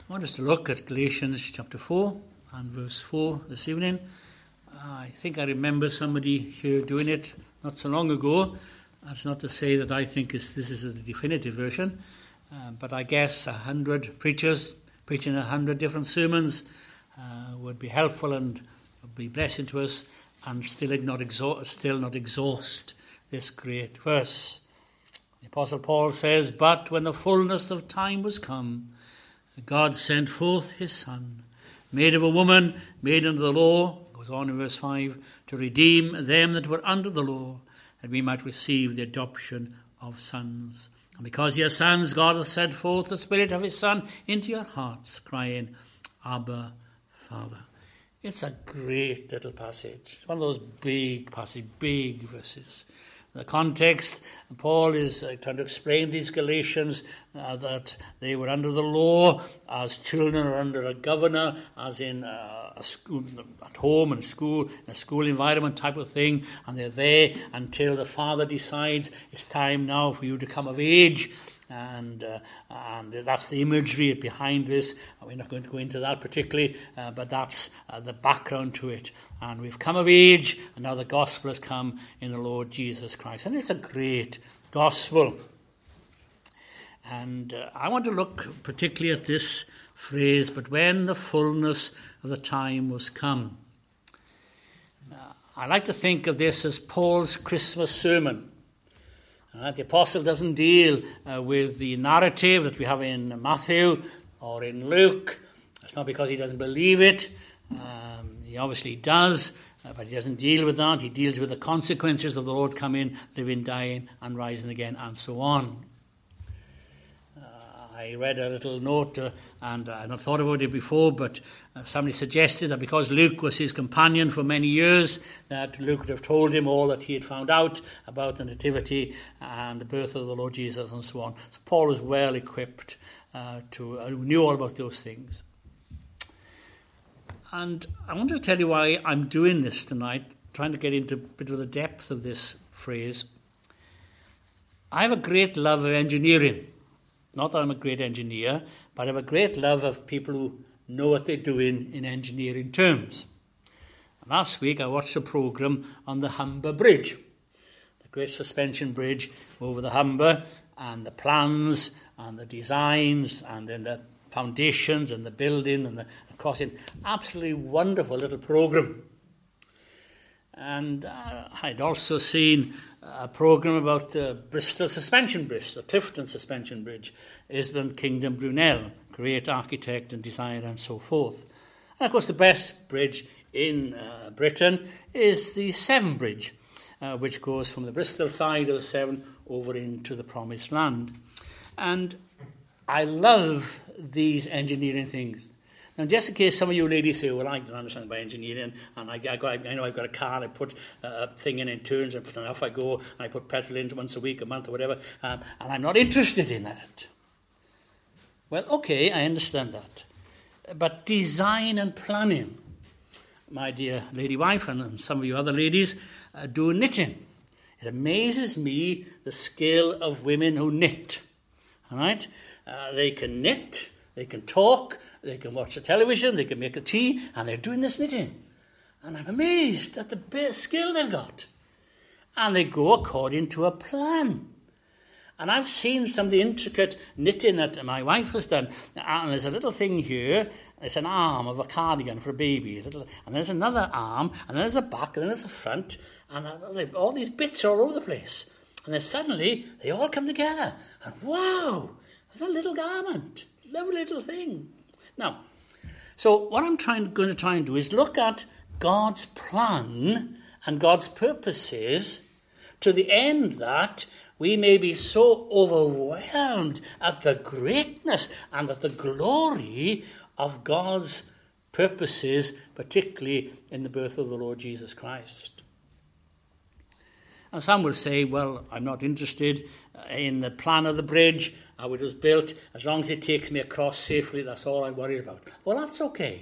I want us to look at Galatians chapter 4 and verse 4 this evening. I think I remember somebody here doing it not so long ago. That's not to say that I think this is the definitive version, but I guess 100 preachers preaching 100 different sermons would be helpful and would be blessing to us, and still not exhaust this great verse. The Apostle Paul says, "But when the fullness of time was come, God sent forth his Son, made of a woman, made under the law," goes on in verse 5, "to redeem them that were under the law, that we might receive the adoption of sons. And because ye are sons, God hath sent forth the Spirit of his Son into your hearts, crying, Abba, Father." It's a great little passage. It's one of those big verses. The context, Paul is trying to explain these Galatians that they were under the law as children are under a governor, as in a school, at home, in a school environment type of thing, and they're there until the father decides it's time now for you to come of age. And that's the imagery behind this. We're not going to go into that particularly, but that's the background to it. And we've come of age, and now the gospel has come in the Lord Jesus Christ. And it's a great gospel. And I want to look particularly at this phrase, "but when the fullness of the time was come." I like to think of this as Paul's Christmas sermon. The apostle doesn't deal with the narrative that we have in Matthew or in Luke. It's not because he doesn't believe it. He obviously does, but he doesn't deal with that. He deals with the consequences of the Lord coming, living, dying, and rising again, and so on. I read a little note, and I had not thought about it before, but somebody suggested that because Luke was his companion for many years, that Luke would have told him all that he had found out about the nativity and the birth of the Lord Jesus and so on. So Paul was well equipped knew all about those things. And I want to tell you why I'm doing this tonight, trying to get into a bit of the depth of this phrase. I have a great love of engineering. Not that I'm a great engineer, but I have a great love of people who know what they're doing in engineering terms. And last week I watched a programme on the Humber Bridge, the great suspension bridge over the Humber, and the plans and the designs and then the foundations and the building and the crossing. Absolutely wonderful little programme. And I'd also seen a programme about the Bristol Suspension Bridge, the Clifton Suspension Bridge, Island Kingdom Brunel, great architect and designer and so forth. And of course the best bridge in Britain is the Severn Bridge, which goes from the Bristol side of the Severn over into the Promised Land. And I love these engineering things. Now, just in case some of you ladies say, "Well, I don't understand about engineering, and I know I've got a car, and I put a thing in turns, and off I go, and I put petrol in once a week, a month, or whatever, and I'm not interested in that." Well, okay, I understand that. But design and planning, my dear lady wife, and some of you other ladies, do knitting. It amazes me the skill of women who knit. All right? They can knit, they can talk, they can watch the television, they can make a tea, and they're doing this knitting. And I'm amazed at the skill they've got. And they go according to a plan. And I've seen some of the intricate knitting that my wife has done. And there's a little thing here. It's an arm of a cardigan for a baby. And there's another arm, and then there's a back, and then there's a front. And all these bits are all over the place. And then suddenly, they all come together. And wow, there's a little garment. Lovely little thing. Now, so what I'm going to try and do is look at God's plan and God's purposes to the end that we may be so overwhelmed at the greatness and at the glory of God's purposes, particularly in the birth of the Lord Jesus Christ. And some will say, "Well, I'm not interested in the plan of the bridge, how it was built. As long as it takes me across safely, that's all I'm worried about." Well, that's okay.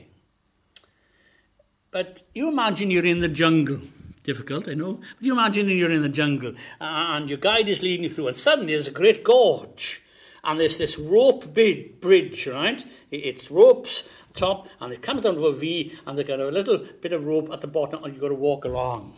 But you imagine you're in the jungle. Difficult, I know. But you imagine you're in the jungle and your guide is leading you through, and suddenly there's a great gorge. And there's this rope bridge, right? It's ropes top, and it comes down to a V, and they've got a little bit of rope at the bottom, and you've got to walk along.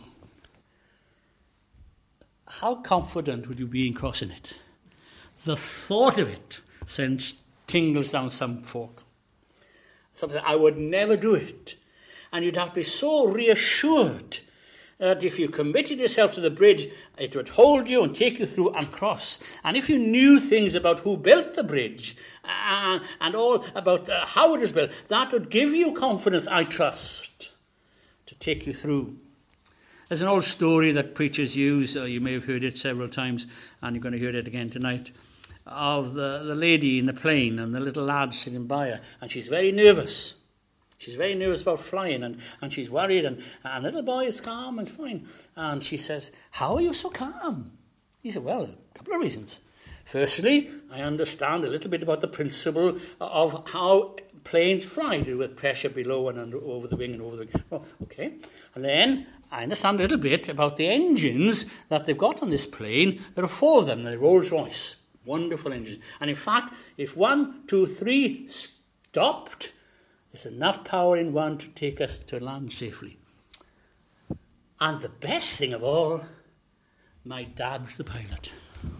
How confident would you be in crossing it? The thought of it sends tingles down some folk. Some say, I would never do it. And you'd have to be so reassured that if you committed yourself to the bridge, it would hold you and take you through and cross. And if you knew things about who built the bridge and all about how it was built, that would give you confidence, I trust, to take you through. There's an old story that preachers use, you may have heard it several times, and you're going to hear it again tonight, of the lady in the plane and the little lad sitting by her, and she's very nervous. She's very nervous about flying, and she's worried, and the little boy is calm and fine. And she says, how are you so calm? He said, well, a couple of reasons. Firstly, I understand a little bit about the principle of how planes fly, with pressure below and under, over the wing and over the wing. Oh, okay. And then I understand a little bit about the engines that they've got on this plane. There are 4 of them. They're Rolls-Royce. Wonderful engines. And in fact, if 1, 2, 3 stopped, there's enough power in one to take us to land safely. And the best thing of all, my dad's the pilot.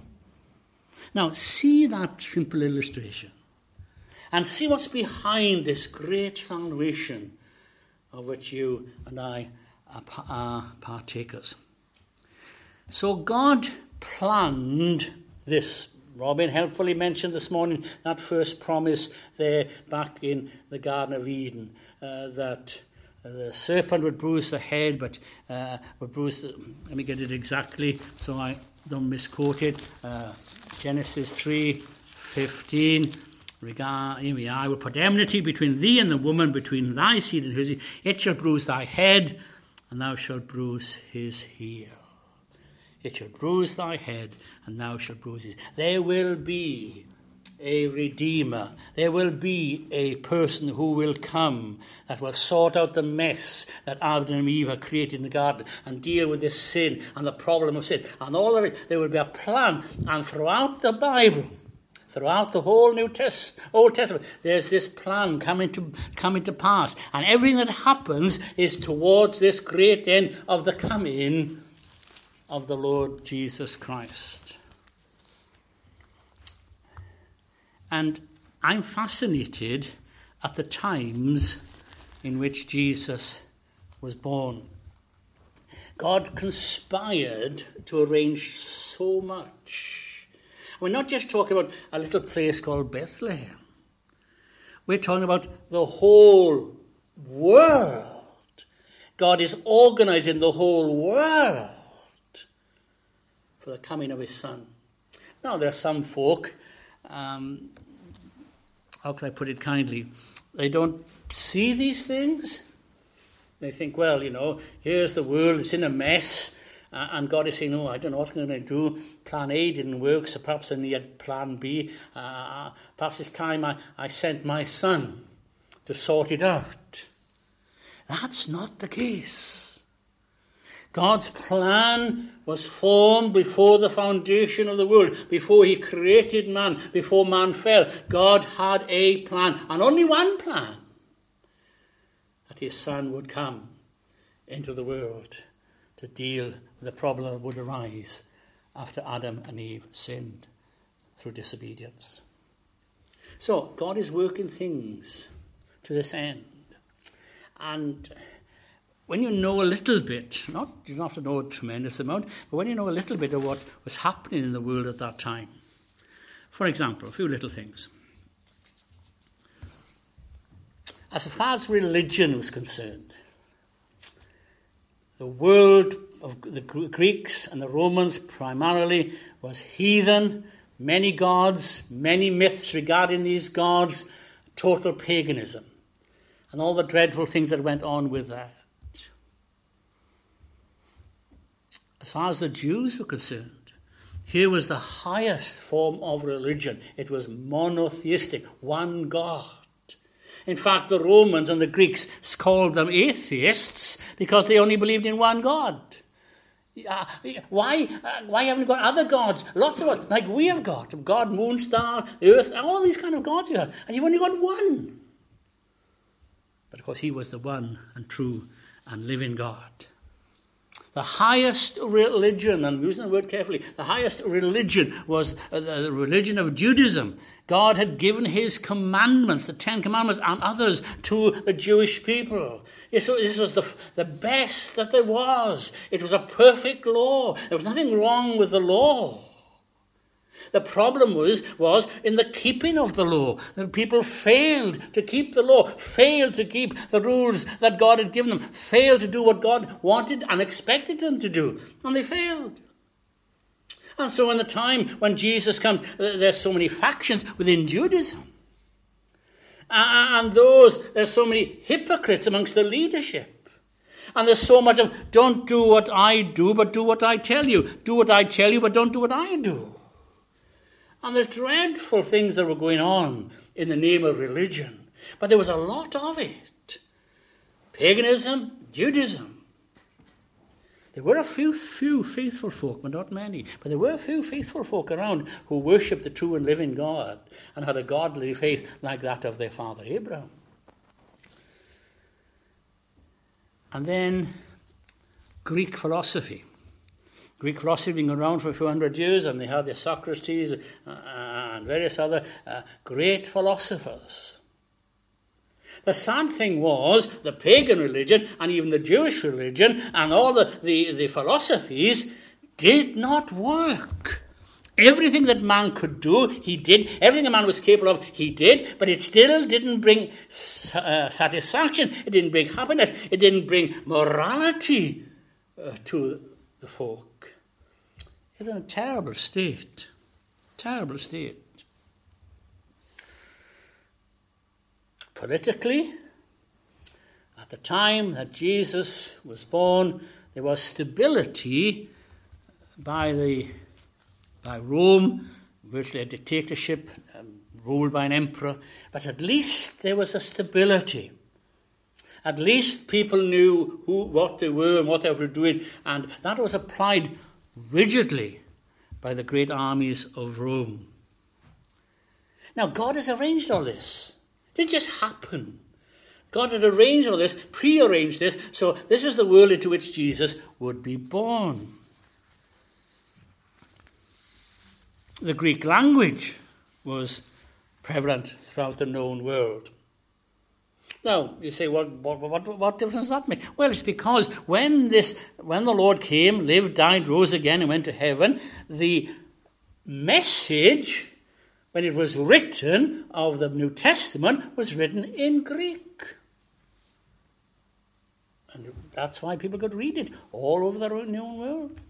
Now, see that simple illustration. And see what's behind this great salvation of which you and I are partakers. So God planned this. Robin helpfully mentioned this morning that first promise there back in the Garden of Eden, that the serpent would bruise the head, but would bruise let me get it exactly so I don't misquote it. Genesis 3:15. Here we are. I will put enmity between thee and the woman, between thy seed and her seed. It shall bruise thy head, and thou shalt bruise his heel. It shall bruise thy head, and thou shalt bruise his. There will be a Redeemer. There will be a person who will come that will sort out the mess that Adam and Eve have created in the garden and deal with this sin and the problem of sin. And all of it, there will be a plan. And throughout the Bible, throughout the whole Old Testament, there's this plan coming to pass. And everything that happens is towards this great end of the coming of the Lord Jesus Christ. And I'm fascinated at the times in which Jesus was born. God conspired to arrange so much. We're not just talking about a little place called Bethlehem. We're talking about the whole world. God is organizing the whole world for the coming of his Son. Now, there are some folk, how can I put it kindly, they don't see these things. They think, well, here's the world, it's in a mess, and God is saying, I don't know what I'm going to do. Plan A didn't work, so perhaps I need plan B. Perhaps it's time I sent my Son to sort it out. That's not the case. God's plan was formed before the foundation of the world, before he created man, before man fell. God had a plan, and only one plan, that his Son would come into the world to deal with the problem that would arise after Adam and Eve sinned through disobedience. So God is working things to this end. And when you know a little bit, you don't have to know a tremendous amount, but when you know a little bit of what was happening in the world at that time. For example, a few little things. As far as religion was concerned, the world of the Greeks and the Romans primarily was heathen, many gods, many myths regarding these gods, total paganism, and all the dreadful things that went on with that. As far as the Jews were concerned, here was the highest form of religion. It was monotheistic, one God. In fact, the Romans and the Greeks called them atheists because they only believed in one God. Why haven't you got other gods? Lots of gods, like we have got. God, moon, star, earth, all these kind of gods you have. And you've only got one. But of course, he was the one and true and living God. The highest religion, and I'm using the word carefully, the highest religion was the religion of Judaism. God had given his commandments, the 10 Commandments and others, to the Jewish people. So this was the best that there was. It was a perfect law. There was nothing wrong with the law. The problem was in the keeping of the law. The people failed to keep the law, failed to keep the rules that God had given them, failed to do what God wanted and expected them to do. And they failed. And so in the time when Jesus comes, there's so many factions within Judaism. And there's so many hypocrites amongst the leadership. And there's so much of, don't do what I do, but do what I tell you. Do what I tell you, but don't do what I do. And there's dreadful things that were going on in the name of religion. But there was a lot of it. Paganism, Judaism. There were a few faithful folk, but not many. But there were a few faithful folk around who worshipped the true and living God and had a godly faith like that of their father Abraham. And then Greek philosophy. Greek philosophy being around for a few hundred years, and they had their Socrates and various other great philosophers. The sad thing was the pagan religion and even the Jewish religion and all the philosophies did not work. Everything that man could do, he did. Everything a man was capable of, he did. But it still didn't bring satisfaction. It didn't bring happiness. It didn't bring morality to the folk. It was a terrible state. Terrible state. Politically, at the time that Jesus was born, there was stability by Rome, virtually a dictatorship ruled by an emperor, but at least there was a stability. At least people knew what they were and what they were doing, and that was applied rigidly by the great armies of Rome. Now, God has arranged all this. It didn't just happen. God had arranged all this, prearranged this, so this is the world into which Jesus would be born. The Greek language was prevalent throughout the known world. Now, you say, what difference does that make? Well, it's because when the Lord came, lived, died, rose again, and went to heaven, the message, when it was written, of the New Testament, was written in Greek. And that's why people could read it all over the known world.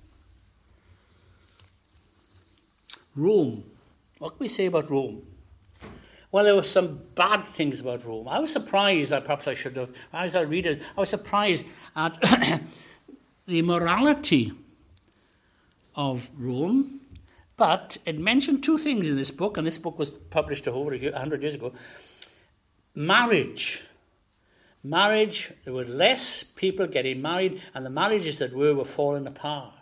Rome. What can we say about Rome? Well, there were some bad things about Rome. I was surprised, perhaps I should have, as I read it, I was surprised at the morality of Rome. But it mentioned two things in this book, and this book was published over 100 years ago. Marriage. Marriage, there were less people getting married, and the marriages that were falling apart.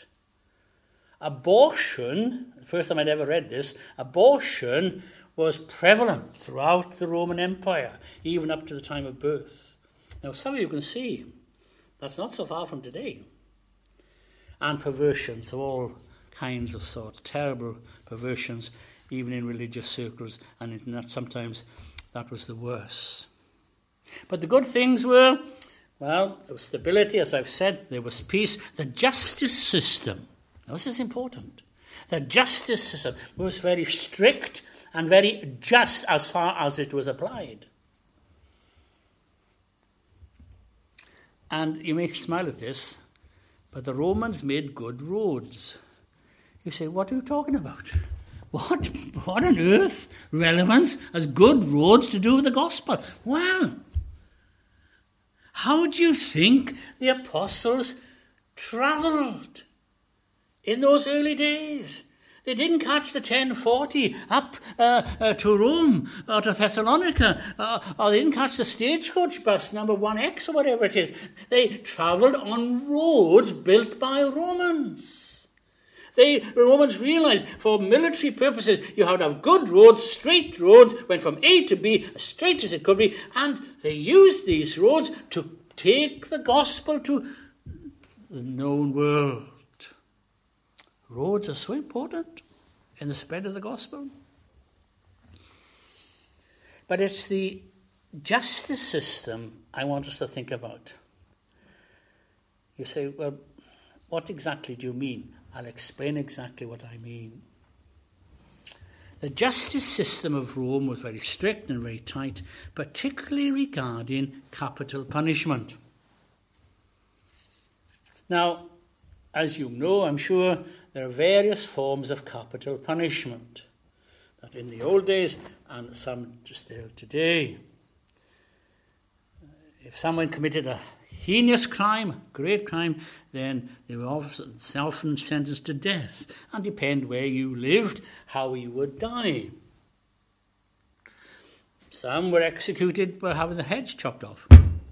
Abortion, the first time I'd ever read this, abortion was prevalent throughout the Roman Empire, even up to the time of birth. Now, some of you can see that's not so far from today. And perversions of all kinds of sort, terrible perversions, even in religious circles, and sometimes that was the worst. But the good things were, well, there was stability, as I've said, there was peace. The justice system, now this is important, the justice system was very strict and very just as far as it was applied. And you may smile at this, but the Romans made good roads. You say, what are you talking about? What on earth relevance has good roads to do with the gospel? Well, how do you think the apostles travelled in those early days? They didn't catch the 10:40 up to Rome or to Thessalonica, or they didn't catch the stagecoach bus number 1X or whatever it is. They travelled on roads built by Romans. The Romans realised for military purposes you had to have good roads, straight roads, went from A to B as straight as it could be, and they used these roads to take the gospel to the known world. Roads are so important in the spread of the gospel. But it's the justice system I want us to think about. You say, well, what exactly do you mean? I'll explain exactly what I mean. The justice system of Rome was very strict and very tight, particularly regarding capital punishment. Now, as you know, I'm sure, there are various forms of capital punishment that in the old days and some still today. If someone committed a heinous crime, great crime, then they were often sentenced to death, and depend where you lived, how you would die. Some were executed by having their heads chopped off.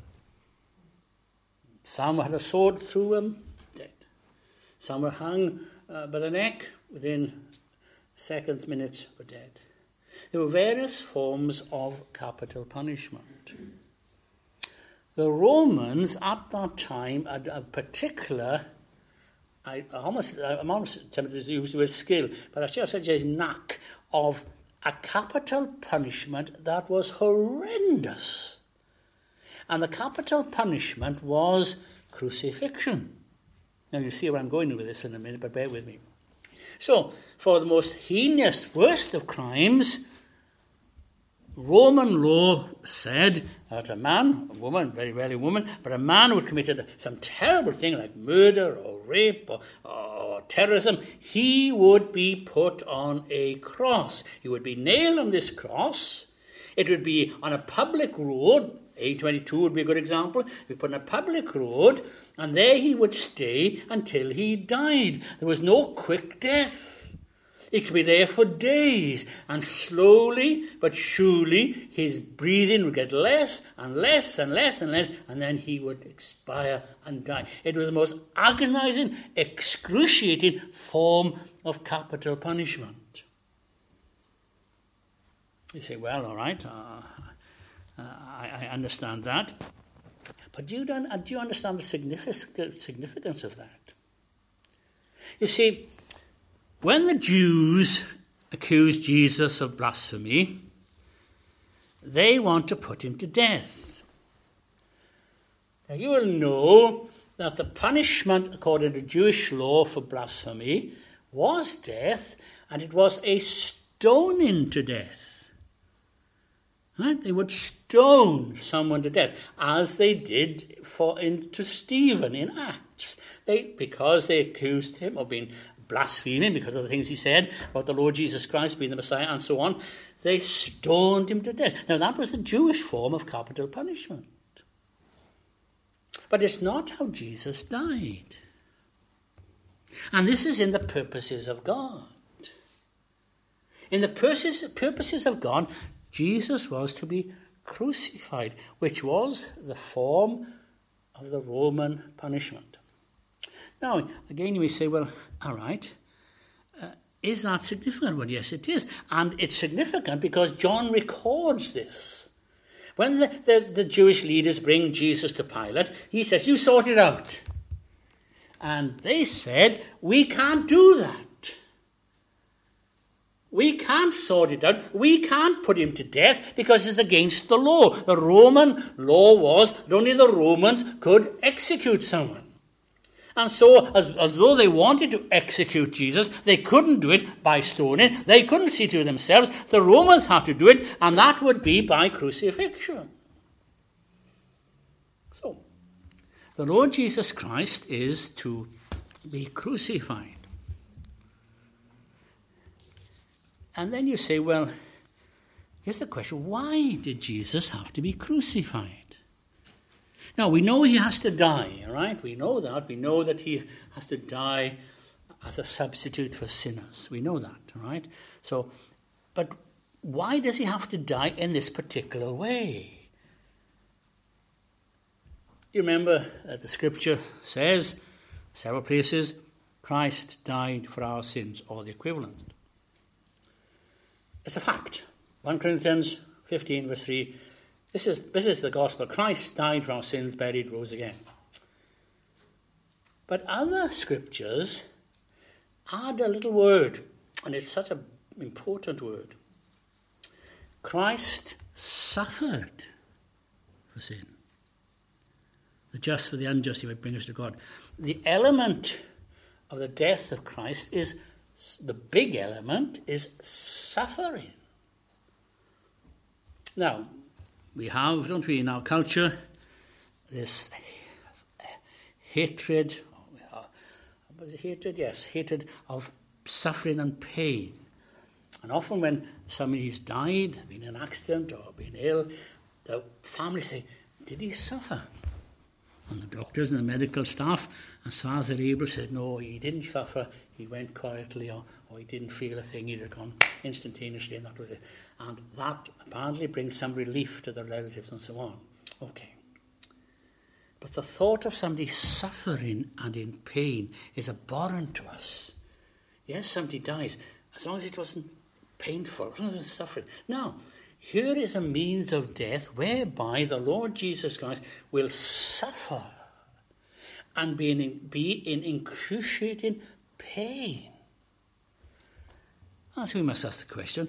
Some had a sword through them, dead. Some were hung by the neck, within seconds, minutes, were dead. There were various forms of capital punishment. The Romans at that time had a particular, I'm almost tempted to use the word skill, but I should have said knack of a capital punishment that was horrendous. And the capital punishment was crucifixion. Now you see where I'm going with this in a minute, but bear with me. So, for the most heinous, worst of crimes, Roman law said that a man, a woman, very rarely a woman, but a man who had committed some terrible thing like murder or rape or terrorism, he would be put on a cross. He would be nailed on this cross. It would be on a public road. A22 would be a good example. He'd be put on a public road, and there he would stay until he died. There was no quick death. He could be there for days, and slowly but surely his breathing would get less and less and less and less, and then he would expire and die. It was the most agonizing, excruciating form of capital punishment. You say, well, all right, I understand that. But do you understand the significance of that? You see, when the Jews accuse Jesus of blasphemy, they want to put him to death. Now you will know that the punishment according to Jewish law for blasphemy was death, and it was a stoning to death. Right? They would stone someone to death, as they did to Stephen in Acts. Because they accused him of being blaspheming because of the things he said about the Lord Jesus Christ being the Messiah and so on, they stoned him to death. Now that was the Jewish form of capital punishment. But it's not how Jesus died. And this is in the purposes of God. In the purposes of God, Jesus was to be crucified, which was the form of the Roman punishment. Now, again, you may say, well, all right, is that significant? Well, yes, it is. And it's significant because John records this. When the Jewish leaders bring Jesus to Pilate, he says, you sort it out. And they said, we can't do that. We can't sort it out. We can't put him to death because it's against the law. The Roman law was that only the Romans could execute someone. And so, as though they wanted to execute Jesus, they couldn't do it by stoning. They couldn't see to it themselves. The Romans had to do it, and that would be by crucifixion. So, the Lord Jesus Christ is to be crucified. And then you say, well, here's the question, why did Jesus have to be crucified? Now, we know he has to die, all right? We know that. We know that he has to die as a substitute for sinners. We know that, right? So, but why does he have to die in this particular way? You remember that the scripture says, several places, Christ died for our sins, or the equivalent. It's a fact. 1 Corinthians 15, verse 3. This is the gospel. Christ died for our sins, buried, rose again. But other scriptures add a little word, and it's such an important word. Christ suffered for sin. The just for the unjust, he might bring us to God. The element of the death of Christ is, the big element is suffering. Now, we have, don't we, in our culture, this hatred, was it hatred? Yes, hatred of suffering and pain. And often when somebody's died, been in an accident or been ill, the family say, did he suffer? And the doctors and the medical staff, as far as they're able, said, no, he didn't suffer, he went quietly, or he didn't feel a thing, he'd have gone instantaneously, and that was it. And that apparently brings some relief to the relatives and so on. Okay. But the thought of somebody suffering and in pain is abhorrent to us. Yes, somebody dies, as long as it wasn't painful, as long as it was suffering. Now, here is a means of death whereby the Lord Jesus Christ will suffer and be in excruciating pain. So we must ask the question,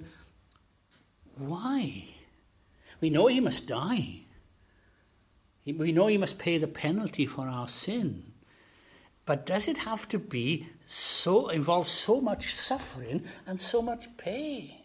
why? We know he must die. We know he must pay the penalty for our sin. But does it have to be involve so much suffering and so much pain?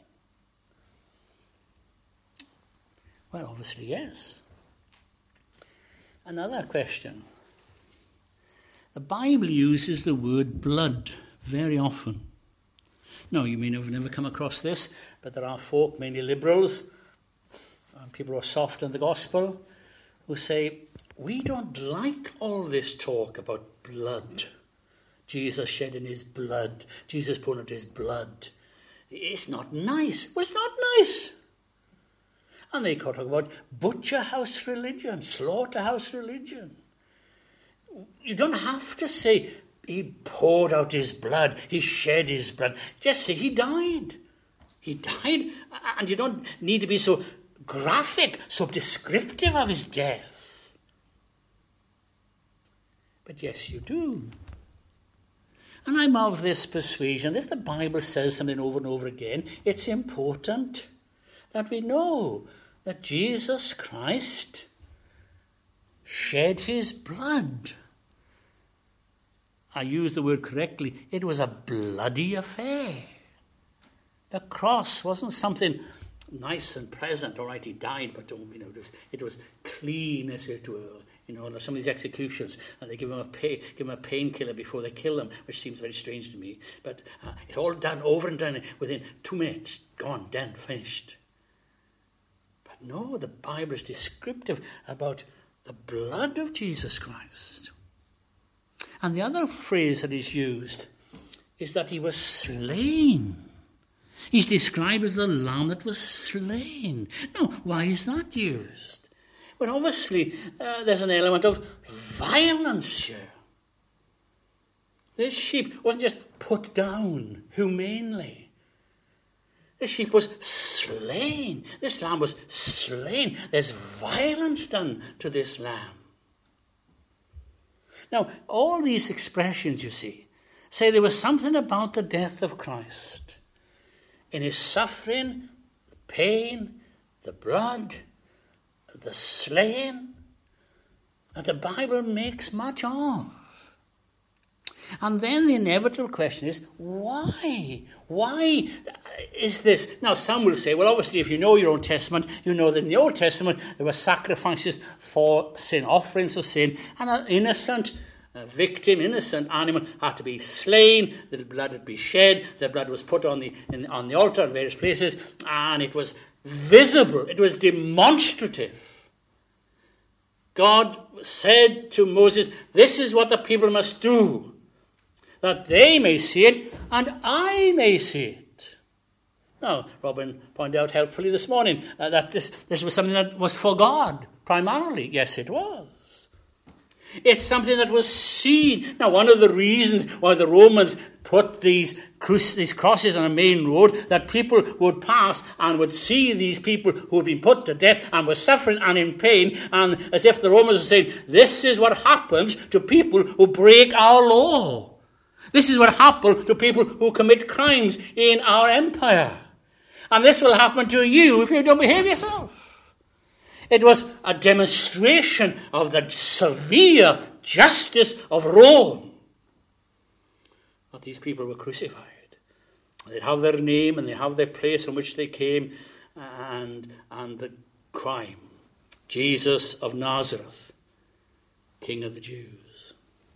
Well, obviously, yes. Another question. The Bible uses the word blood very often. Now, you may have never come across this, but there are folk, mainly liberals, people who are soft on the gospel, who say, we don't like all this talk about blood. Jesus shedding his blood. Jesus pouring out his blood. It's not nice. Well, it's not nice. And they talk about butcher house religion, slaughterhouse religion. You don't have to say he poured out his blood, he shed his blood. Just say he died. He died, and you don't need to be so graphic, so descriptive of his death. But yes, you do. And I'm of this persuasion, if the Bible says something over and over again, it's important that we know that Jesus Christ shed his blood. I use the word correctly. It was a bloody affair. The cross wasn't something nice and pleasant. All right, he died, but it was clean, as it were. Some of these executions, and they give him a painkiller before they kill him, which seems very strange to me. But it's all done over and done within 2 minutes. Gone, done, finished. But no, the Bible is descriptive about the blood of Jesus Christ. And the other phrase that is used is that he was slain. He's described as the lamb that was slain. Now, why is that used? Well, obviously, there's an element of violence here. This sheep wasn't just put down humanely. This sheep was slain. This lamb was slain. There's violence done to this lamb. Now, all these expressions, you see, say there was something about the death of Christ. In his suffering, the pain, the blood, the slaying, that the Bible makes much of. And then the inevitable question is, why? Why is this? Now, some will say, well, obviously, if you know your Old Testament, you know that in the Old Testament there were sacrifices for sin, offerings for sin, and an innocent victim, innocent animal had to be slain, the blood had to be shed, the blood was put on the altar in various places, and it was visible, it was demonstrative. God said to Moses, this is what the people must do. that they may see it and I may see it. Now, Robin pointed out helpfully this morning that this was something that was for God, primarily. Yes, it was. It's something that was seen. Now, one of the reasons why the Romans put these crosses on a main road, that people would pass and would see these people who had been put to death and were suffering and in pain, and as if the Romans were saying, this is what happens to people who break our law. This is what happens to people who commit crimes in our empire. And this will happen to you if you don't behave yourself. It was a demonstration of the severe justice of Rome. But these people were crucified. They have their name and they have their place from which they came and the crime. Jesus of Nazareth, King of the Jews.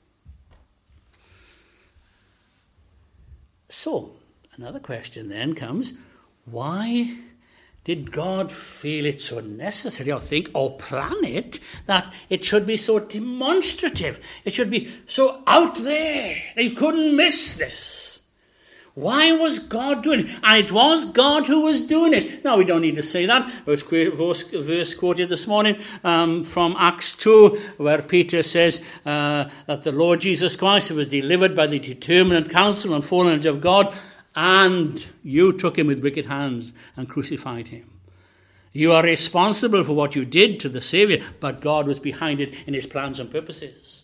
So, another question then comes, why did God feel it so necessary, or think, or plan it, that it should be so demonstrative? It should be so out there that you couldn't miss this. Why was God doing it? And it was God who was doing it. Now, we don't need to say that. Verse quoted this morning from Acts 2, where Peter says that the Lord Jesus Christ was delivered by the determinate counsel and foreknowledge of God, and you took him with wicked hands and crucified him. You are responsible for what you did to the Saviour, but God was behind it in his plans and purposes.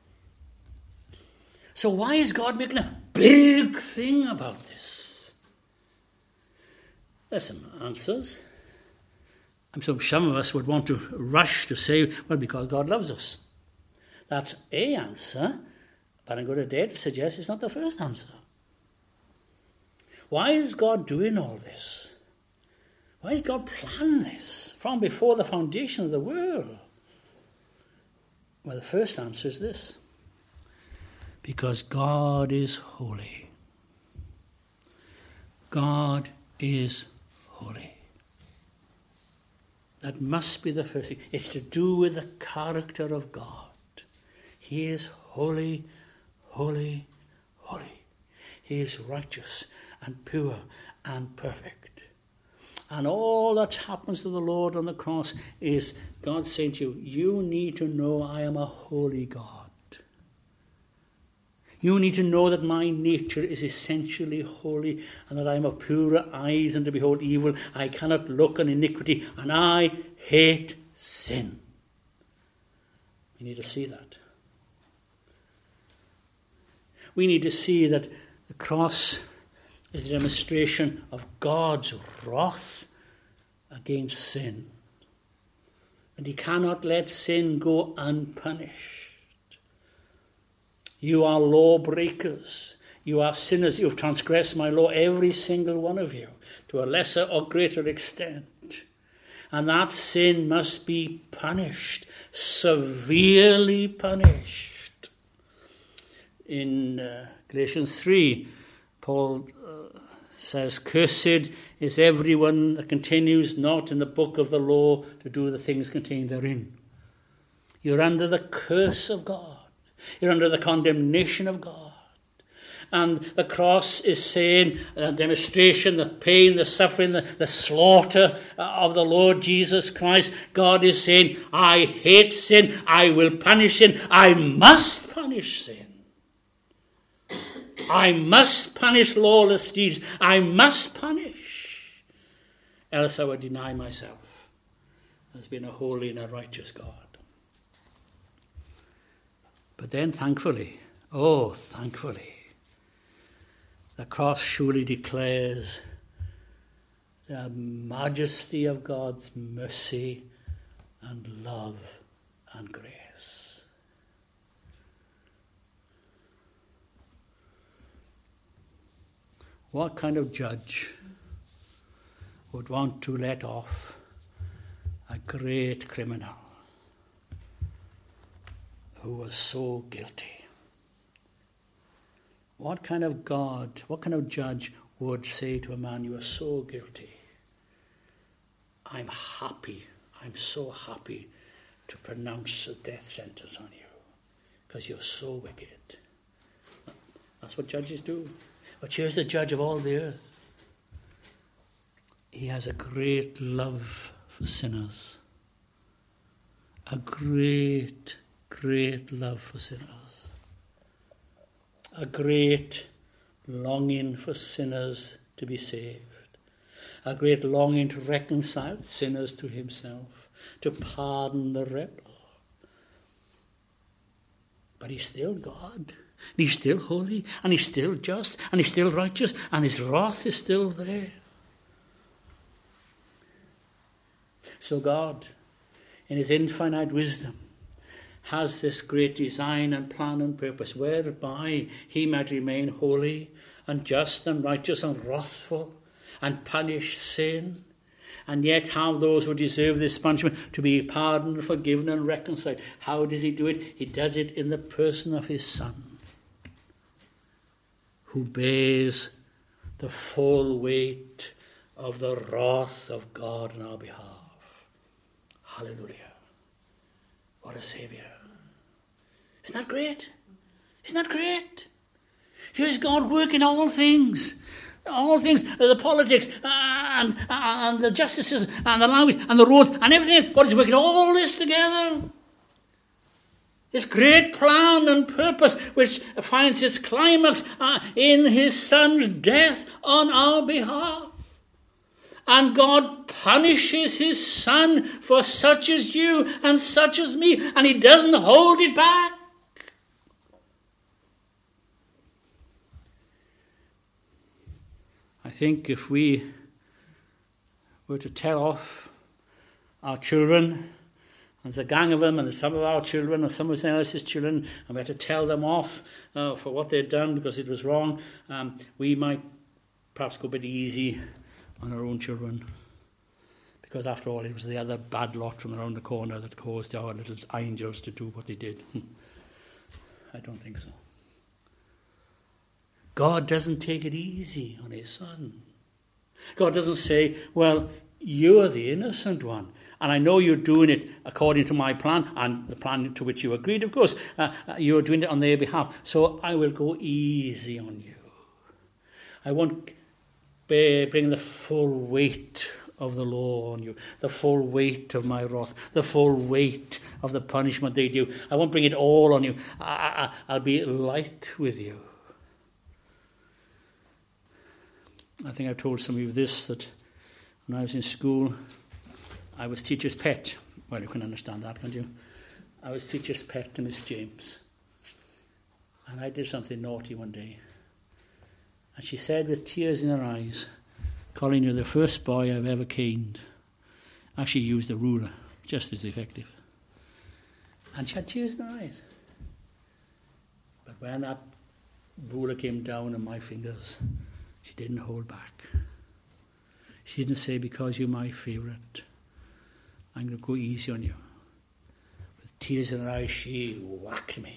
So why is God making a big thing about this? There's some answers. I'm sure some of us would want to rush to say, well, because God loves us. That's a answer, but I'm going to dare to suggest it's not the first answer. Why is God doing all this? Why does God plan this from before the foundation of the world? Well, the first answer is this. Because God is holy. God is holy. That must be the first thing. It's to do with the character of God. He is holy, holy, holy. He is righteous and pure and perfect. And all that happens to the Lord on the cross is God saying to you, you need to know I am a holy God. You need to know that my nature is essentially holy and that I am of purer eyes than to behold evil. I cannot look on iniquity and I hate sin. We need to see that. We need to see that the cross is a demonstration of God's wrath against sin. And he cannot let sin go unpunished. You are lawbreakers. You are sinners. You've transgressed my law, every single one of you, to a lesser or greater extent. And that sin must be punished, severely punished. In Galatians 3, Paul says, cursed is everyone that continues not in the book of the law to do the things contained therein. You're under the curse of God. You're under the condemnation of God. And the cross is saying, a demonstration, the pain, the suffering, the slaughter of the Lord Jesus Christ. God is saying, I hate sin. I will punish sin. I must punish sin. I must punish lawless deeds. I must punish. Else I would deny myself as being a holy and a righteous God. But then thankfully, the cross surely declares the majesty of God's mercy and love and grace. What kind of judge would want to let off a great criminal who was so guilty? What kind of God, what kind of judge would say to a man, you are so guilty, I'm so happy to pronounce a death sentence on you because you're so wicked? That's what judges do. But here's the judge of all the earth. He has a great love for sinners. A great, great love for sinners. A great longing for sinners to be saved. A great longing to reconcile sinners to himself, to pardon the rebel. But he's still God, and he's still holy, and he's still just, and he's still righteous, and his wrath is still there. So God, in his infinite wisdom, has this great design and plan and purpose whereby he might remain holy and just and righteous and wrathful and punish sin, and yet have those who deserve this punishment to be pardoned, forgiven and reconciled. How does he do it? He does it in the person of his Son, who bears the full weight of the wrath of God on our behalf. Hallelujah. What a Saviour. Isn't that great? Isn't that great? Here's God working all things. All things, the politics and the justices and the language and the roads and everything else. God is working all this together. This great plan and purpose which finds its climax in his Son's death on our behalf. And God punishes his Son for such as you and such as me, and he doesn't hold it back. I think if we were to tell off our children, and there's a gang of them, and some of our children, or someone else's children, and we had to tell them off for what they'd done because it was wrong, we might perhaps go a bit easy on our own children. Because after all, it was the other bad lot from around the corner that caused our little angels to do what they did. I don't think so. God doesn't take it easy on his Son. God doesn't say, well, you're the innocent one, and I know you're doing it according to my plan, and the plan to which you agreed, of course. You're doing it on their behalf, so I will go easy on you. I won't bring the full weight of the law on you, the full weight of my wrath, the full weight of the punishment they do. I won't bring it all on you. I'll be light with you. I think I've told some of you this, that when I was in school, I was teacher's pet. Well, you can understand that, can't you? I was teacher's pet to Miss James. And I did something naughty one day. And she said with tears in her eyes, "Colin, you're the first boy I've ever caned." Actually used a ruler, just as effective. And she had tears in her eyes. But when that ruler came down on my fingers, she didn't hold back. She didn't say, because you're my favourite, I'm going to go easy on you. With tears in her eyes, she whacked me.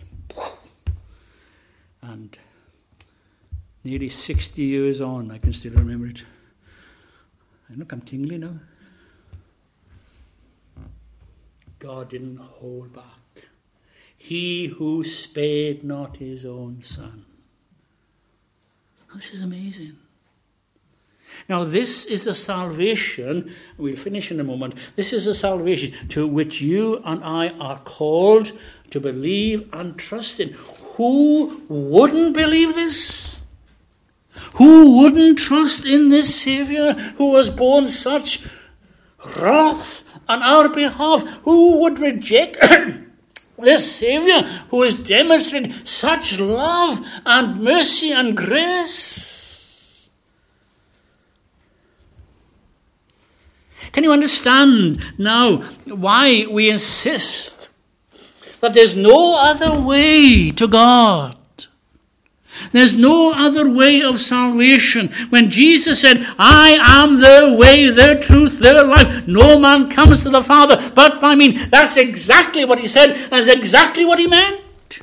And nearly 60 years on, I can still remember it. And look, I'm tingling now. God didn't hold back. He who spared not his own Son. Oh, this is amazing. Now, this is a salvation, we'll finish in a moment, this is a salvation to which you and I are called to believe and trust in. Who wouldn't believe this? Who wouldn't trust in this Saviour who has borne such wrath on our behalf? Who would reject this Saviour who has demonstrated such love and mercy and grace? Can you understand now why we insist that there's no other way to God? There's no other way of salvation. When Jesus said, I am the way, the truth, the life, no man comes to the Father but by me. That's exactly what he said. That's exactly what he meant.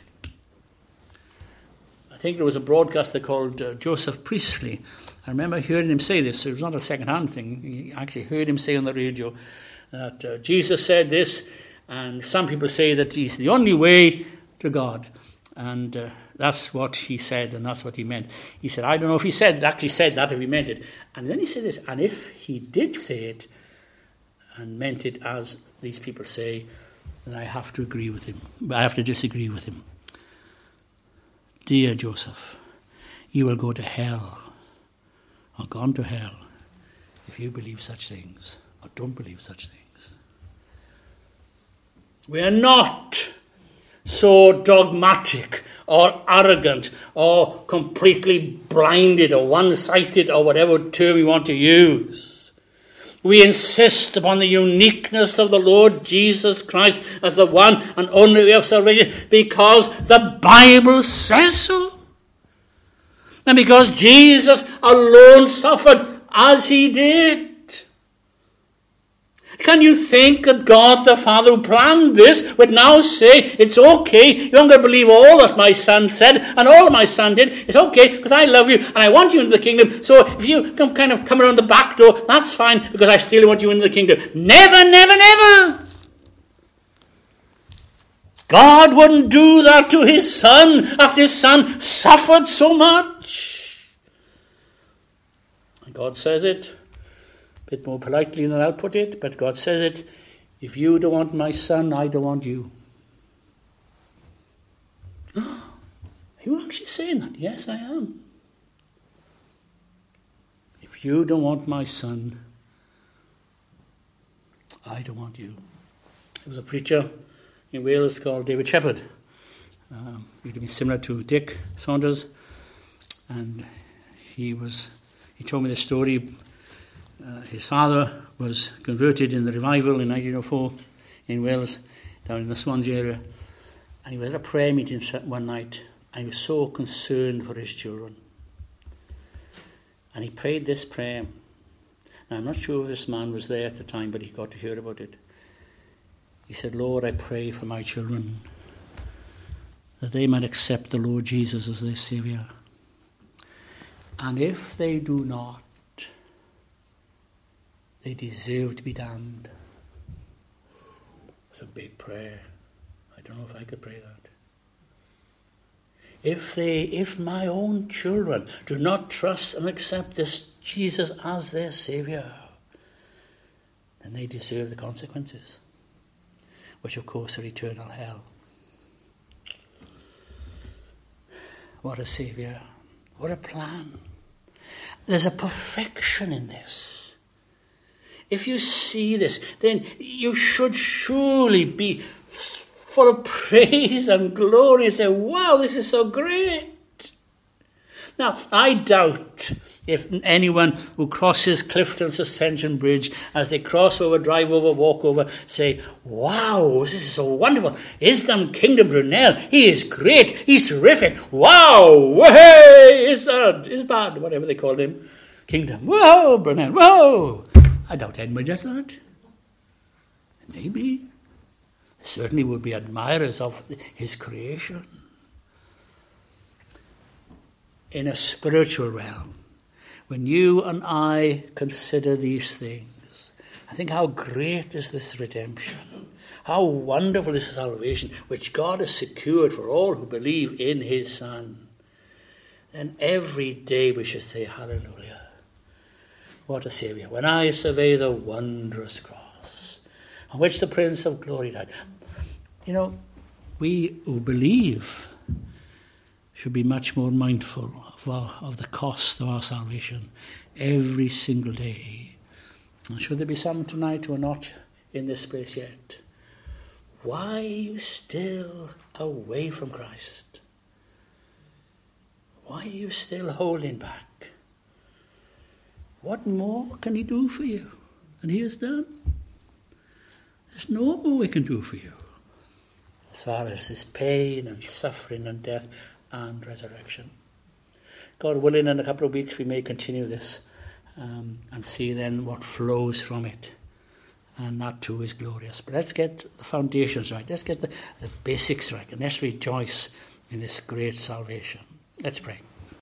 I think there was a broadcaster called Joseph Priestley. I remember hearing him say this. It was not a second-hand thing. I actually heard him say on the radio that Jesus said this, and some people say that he's the only way to God. And That's what he said, and that's what he meant. He said, I don't know if he actually said that, if he meant it. And then he said this, and if he did say it and meant it as these people say, then I have to agree with him. I have to disagree with him. Dear Joseph, you will go to hell, or gone to hell, if you believe such things, or don't believe such things. We are not so dogmatic or arrogant or completely blinded or one-sided or whatever term we want to use. We insist upon the uniqueness of the Lord Jesus Christ as the one and only way of salvation because the Bible says so. And because Jesus alone suffered as he did. Can you think that God the Father who planned this would now say, it's okay, you're not going to believe all that my son said and all that my son did. It's okay because I love you and I want you into the kingdom. So if you come around the back door, that's fine because I still want you into the kingdom. Never, never, never. God wouldn't do that to his son after his son suffered so much. And God says it a bit more politely than I'll put it, but God says it, if you don't want my son, I don't want you. Are you actually saying that? Yes, I am. If you don't want my son, I don't want you. There was a preacher in Wales called David Shepherd. He'd been similar to Dick Saunders, and he told me the story. His father was converted in the revival in 1904 in Wales, down in the Swansea area, and he was at a prayer meeting one night, and he was so concerned for his children. And he prayed this prayer. Now, I'm not sure if this man was there at the time, but he got to hear about it. He said, Lord, I pray for my children, that they might accept the Lord Jesus as their Saviour. And if they do not, they deserve to be damned. It's a big prayer. I don't know if I could pray that. If my own children do not trust and accept this Jesus as their Saviour, then they deserve the consequences, which of course are eternal hell. What a Saviour. What a plan. There's a perfection in this. If you see this, then you should surely be full of praise and glory and say, wow, this is so great. Now, I doubt if anyone who crosses Clifton Suspension Bridge, as they cross over, drive over, walk over, say, wow, this is so wonderful. Islam Kingdom Brunel, he is great, he's terrific. Wow, hey, Isbad, whatever they called him. Kingdom, whoa, Brunel, whoa. I doubt anyone does that. Maybe. Certainly would be admirers of his creation. In a spiritual realm, when you and I consider these things, I think how great is this redemption. How wonderful is salvation, which God has secured for all who believe in his Son. And every day we should say, hallelujah. What a Saviour. When I survey the wondrous cross on which the Prince of Glory died. You know, we who believe should be much more mindful of the cost of our salvation every single day. And should there be some tonight who are not in this place yet, why are you still away from Christ? Why are you still holding back? What more can he do for you than he has done? There's no more he can do for you as far as his pain and suffering and death and resurrection. God willing, in a couple of weeks we may continue this and see then what flows from it. And that too is glorious. But let's get the foundations right. Let's get the basics right. And let's rejoice in this great salvation. Let's pray.